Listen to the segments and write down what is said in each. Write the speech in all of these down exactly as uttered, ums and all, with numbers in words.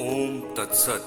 ओम तत्सत।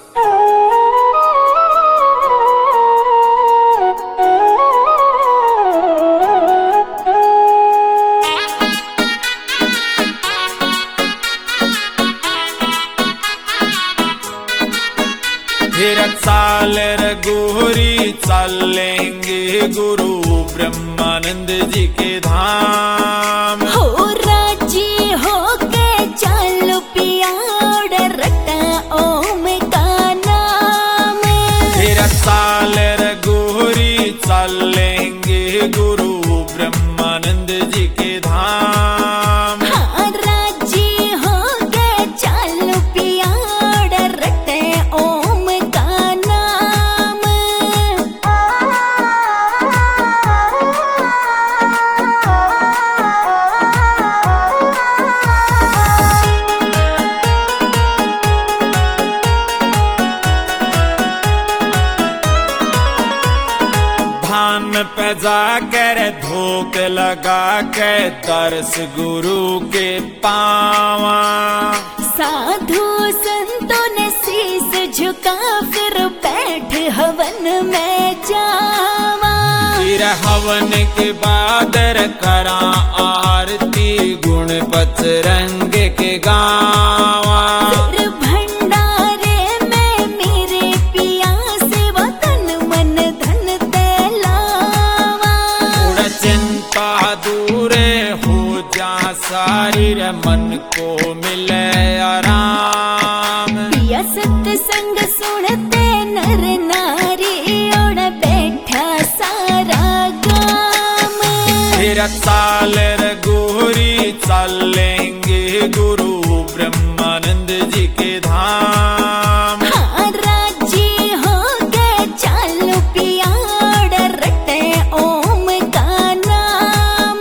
फिर साल रघुरी चलेंगे गुरु ब्रह्मानंद जी के धाम। हो राजी हो के चलो पिया रटा ओम का नाम। फिर साल रघुरी चलेंगे गुरु ब्रह्मानंद जी के धाम। हाँ राजी हो के चलो पिया रटे ओम का नाम। धाम पे जाकर धूप लगा के दर्श गुरु के पावा। साधु संतों ने शीस झुका फिर बैठ हवन में जावा। फिर हवन के बाद करा आरती गुण पचरंग के गावा। फिर भंडारे में मेरे पिया से वतन मन धन तेलावा। उड़ चिंता दूर हो जा शरीर मन को मिले आराम। पिया सत्संग सुनते नर नारी ओढ़ बैठा सारा गाम। फिर साल रघुरी चलेंगे गुरु ब्रह्मानंद जी के धाम। हाँ राजी हो गए चलो पिया रटे ओम का नाम।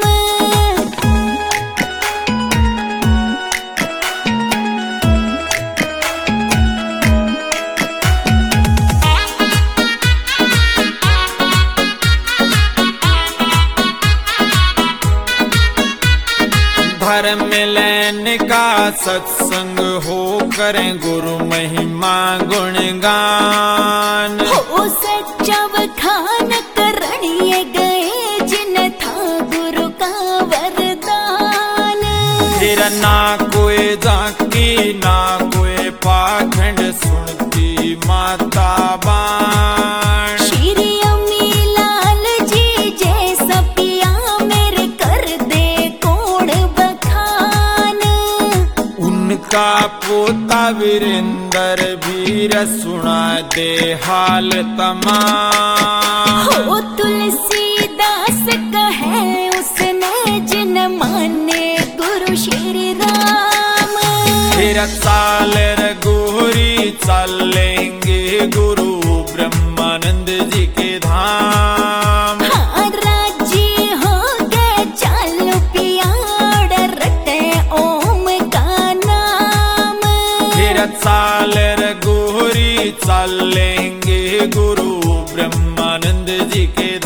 धर्म मिलन का सत्संग हो करें गुरु महिमा गुणगान। हो सच्चा वखान करनिए गए जिन था गुरु का वरदान। फिर ना कोई झांकी ना कोई पाखंड सुनती माता बाण। श्री अम्मी लाल जी जैसा पिया मेरे कर दे कोण बखान। उनका पोता वीरेंद्र वीर सुना दे हाल तमाम। हो तुलसीदास कहे उसने जिन माने गुरु श्री राम। फिर साल रघुरी चलेंगे गुरु ब्रह्मानंद जी के धाम। हाँ राजी हो गए चलो पिया रटे ओम का नाम। फिर साल रघुरी चलेंगे गुरु ब्रह्मानंद जी के